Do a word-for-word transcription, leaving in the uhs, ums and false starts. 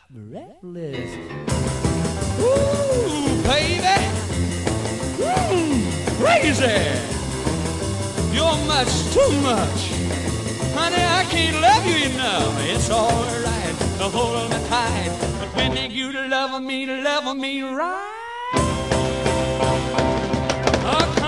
breathless. Ooh, baby, ooh, crazy. You're much too much. Honey, I can't love you enough. It's all right to hold me tight, but when you love me, love me right. Oh,